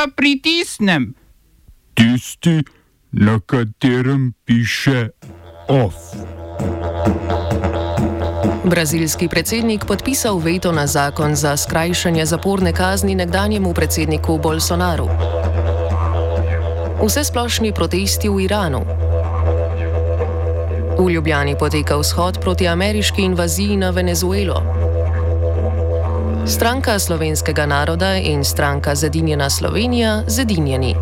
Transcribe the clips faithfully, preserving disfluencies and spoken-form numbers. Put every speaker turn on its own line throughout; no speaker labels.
pa pritisnem?
Tisti, na katerem piše off.
Brazilski predsednik podpisal veto na zakon za skrajšanje zaporne kazni nekdanjemu predsedniku Bolsonaru. Vsesplošni protesti v Iranu. V Ljubljani poteka shod proti ameriški invaziji na Venezuelo. Stranka slovenskega naroda in stranka Zedinjena Slovenija zedinjeni.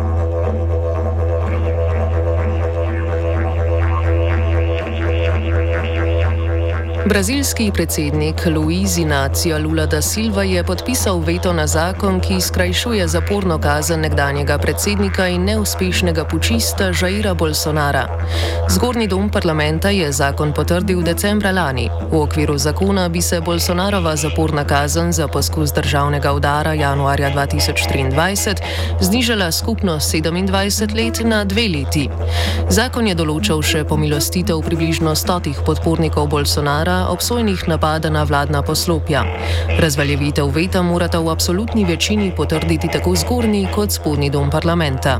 Brazilski predsednik Luiz Inácio Lula da Silva je podpisal veto na zakon, ki skrajšuje zaporno kazen nekdanjega predsednika in neuspešnega pučista Jaira Bolsonara. Zgornji dom parlamenta je zakon potrdil decembra lani. V okviru zakona bi se Bolsonarova zaporna kazen za poskus državnega udara januarja dva tisoč triindvajset znižala skupno sedemindvajset let na dve leti. Zakon je določal še pomilostitev približno stotih podpornikov Bolsonara, obsojenih napada na vladna poslopja. Razveljavitev veta morata v absolutni večini potrditi tako zgornji kot spodnji dom parlamenta.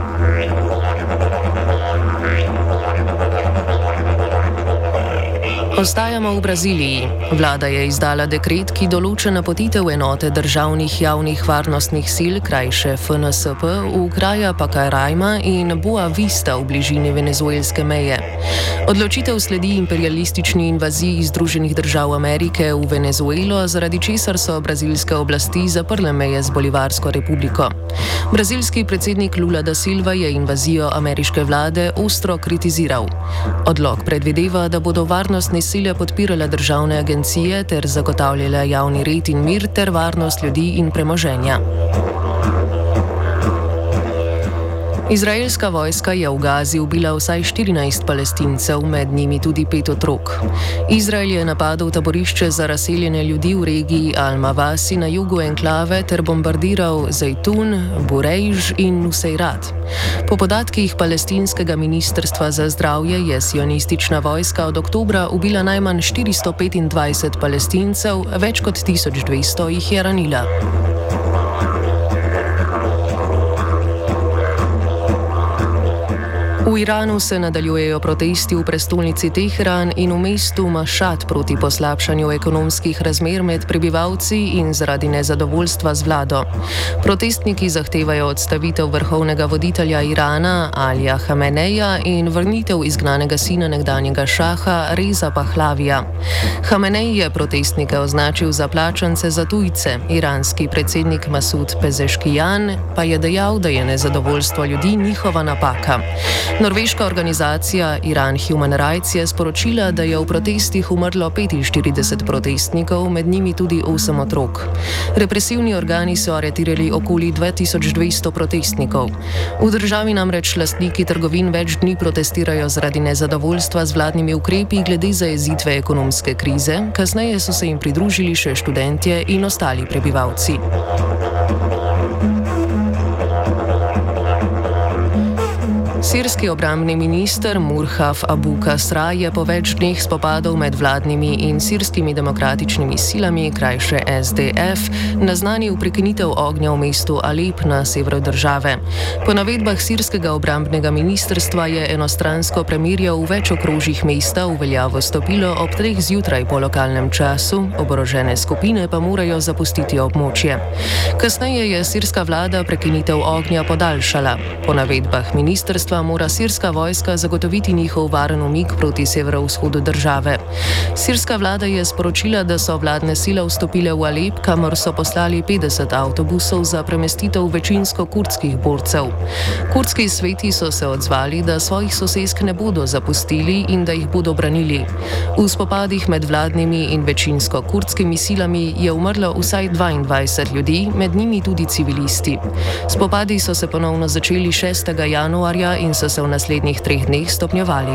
Ostajamo v Braziliji. Vlada je izdala dekret, ki določa napotitev enote državnih javnih varnostnih sil, krajše F N S P, v kraja Pacaraima in Boa Vista v bližini venezuelske meje. Odločitev sledi imperialistični invaziji Združenih držav Amerike v Venezuelo, zaradi česar so brazilske oblasti zaprle meje z Bolivarsko republiko. Brazilski predsednik Lula da Silva je invazijo ameriške vlade ostro kritiziral. Odlok predvideva, da bodo varnostne sile podpirale državne agencije ter zagotavljale javni red in mir ter varnost ljudi in premoženja. Izraelska vojska je v Gazi ubila vsaj štirinajst Palestincev, med njimi tudi pet otrok. Izrael je napadel taborišče za razseljene ljudi v regiji Al-Mawasi na jugu enklave ter bombardiral Zejtun, Burejž in Nuseirat. Po podatkih palestinskega ministrstva za zdravje je sionistična vojska od oktobra ubila najmanj štiristo petindvajset Palestincev, več kot tisoč dvesto jih je ranila. V Iranu se nadaljujejo protesti v prestolnici Teheran in v mestu Mašad proti poslabšanju ekonomskih razmer med prebivalci in zaradi nezadovoljstva z vlado. Protestniki zahtevajo odstavitev vrhovnega voditelja Irana Alija Hameneja in vrnitev izgnanega sina nekdanjega šaha Reza Pahlavija. Hamenej je protestnike označil za plačance za tujce, iranski predsednik Masud Pezeškijan pa je dejal, da je nezadovoljstvo ljudi njihova napaka. Norveška organizacija Iran Human Rights je sporočila, da je v protestih umrlo petinštirideset protestnikov, med njimi tudi osem otrok. Represivni organi so aretirali okoli dva tisoč dvesto protestnikov. V državi namreč lastniki trgovin več dni protestirajo zaradi nezadovoljstva z vladnimi ukrepi glede zajezitve ekonomske krize, kasneje so se jim pridružili še študentje in ostali prebivalci. Sirski obrambni minister Murhaf Abu Kasra je po več dneh spopadov med vladnimi in sirskimi demokratičnimi silami, krajše S D F, naznanil prekinitev ognja v mestu Alep na severu države. Po navedbah sirskega obrambnega ministrstva je enostransko premirje v več okrožjih mesta v veljavo stopilo ob treh zjutraj po lokalnem času, oborožene skupine pa morajo zapustiti območje. Kasneje je sirska vlada prekinitev ognja podaljšala. Po navedbah ministrstva mora sirska vojska zagotoviti njihov varen umik proti severovzhodu države. Sirska vlada je sporočila, da so vladne sile vstopile v Alep, kamor so poslali petdeset avtobusov za premestitev večinsko kurdskih borcev. Kurdski sveti so se odzvali, da svojih sosesk ne bodo zapustili in da jih bodo branili. V spopadih med vladnimi in večinsko kurdskimi silami je umrlo vsaj dvaindvajset ljudi, med njimi tudi civilisti. Spopadi so se ponovno začeli šestega januarja in so se v naslednjih treh dneh stopnjevali.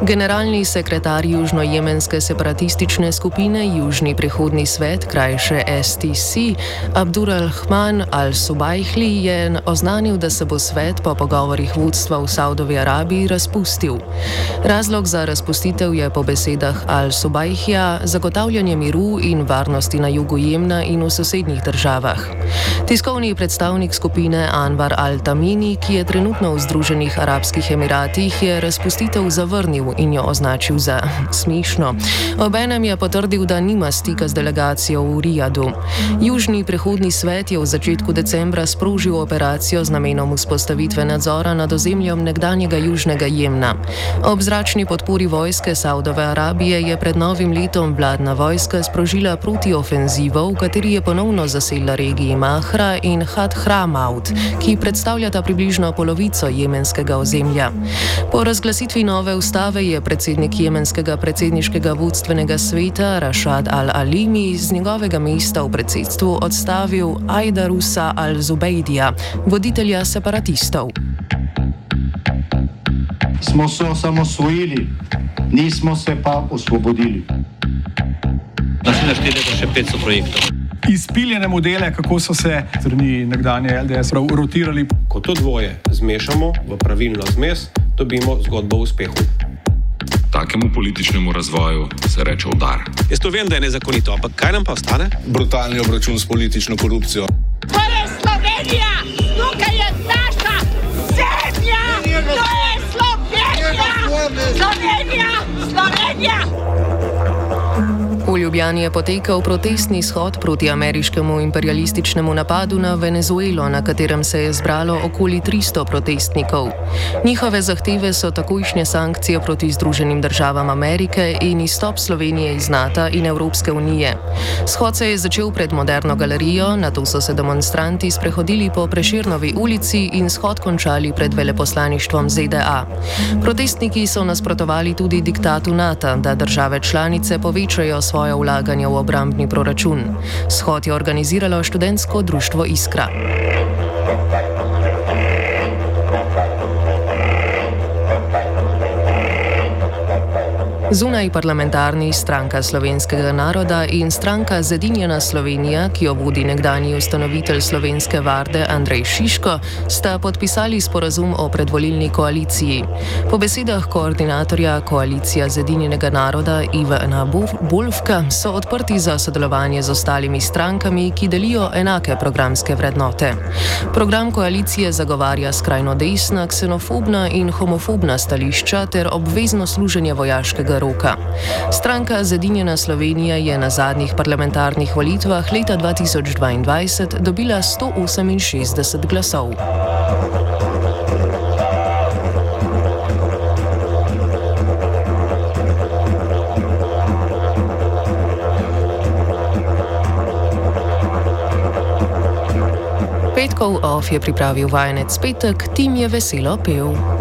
Generalni sekretar južnojemenske separatistične skupine Južni prehodni svet, krajše S T C, Abdurrahman al-Subajhli je oznanil, da se bo svet po pogovorih vodstva v Saudovi Arabiji razpustil. Razlog za razpustitev je po besedah al-Subajhija zagotavljanje miru in varnosti na jugu Jemna in v sosednjih državah. Tiskovni predstavnik skupine Anwar al-Tamimi, ki je trenutno v Združenih arabskih emiratih, je razpustitev zavrnil in jo označil za smešno. Obenem je potrdil, da nima stika z delegacijo v Rijadu. Južni prehodni svet je v začetku decembra sprožil operacijo z namenom vzpostavitve nadzora nad ozemljem nekdanjega Južnega Jemna. Ob zračni podpori vojske Saudove Arabije je pred novim letom vladna vojska sprožila protiofenzivo, v kateri je ponovno zasedla regiji Mahra in Had Hramaut, ki predstavljata približno polovico jemenskega ozemlja. Po razglasitvi nove ustave je predsednik jemenskega predsedniškega vodstvenega sveta Rashad al-Alimi z njegovega mesta v predsedstvu odstavil Aidarusa al-Zubejdija, voditelja separatistov.
Smo se osamosvojili, nismo se pa osvobodili.
Naslednje štiri leta še petsto projektov.
Izpiljene modele, kako so se strani nekdanje L D S rotirali.
Ko to dvoje zmešamo v pravilno zmes, dobimo zgodbo o uspehu.
Takemu političnemu razvoju se reče udar.
Jaz to vem, da je nezakonito, ampak kaj nam pa ostane?
Brutalni obračun s politično korupcijo.
To je Slovenija! Tukaj je naša zemlja! To je Slovenija! Slovenija! Slovenija!
V Ljubljani je potekal protestni shod proti ameriškemu imperialističnemu napadu na Venezuelo, na katerem se je zbralo okoli tristo protestnikov. Njihove zahteve so takojšnje sankcije proti Združenim državam Amerike in izstop Slovenije iz NATO in Evropske unije. Shod se je začel pred Moderno galerijo, nato so se demonstranti sprehodili po Prešernovi ulici in shod končali pred veleposlaništvom Z D A. Protestniki so nasprotovali tudi diktatu NATO, da države članice povečajo svoje vlaganje v obrambni proračun. Shod je organiziralo študentsko društvo Iskra. Zunaj parlamentarni Stranka slovenskega naroda in Stranka Zedinjena Slovenija, ki jo vodi nekdanji ustanovitelj Slovenske varde Andrej Šiško, sta podpisali sporazum o predvolilni koaliciji. Po besedah koordinatorja koalicija Zedinjenega naroda Ivana Bolfka so odprti za sodelovanje z ostalimi strankami, ki delijo enake programske vrednote. Program koalicije zagovarja skrajno desna, ksenofobna in homofobna stališča ter obvezno služenje vojaškega roka. Stranka Zedinjena Slovenija je na zadnjih parlamentarnih volitvah leta dva tisoč dvaindvajset dobila sto oseminšestdeset glasov. Petkov off je pripravil vajenec Petek, Tim je veselo pel.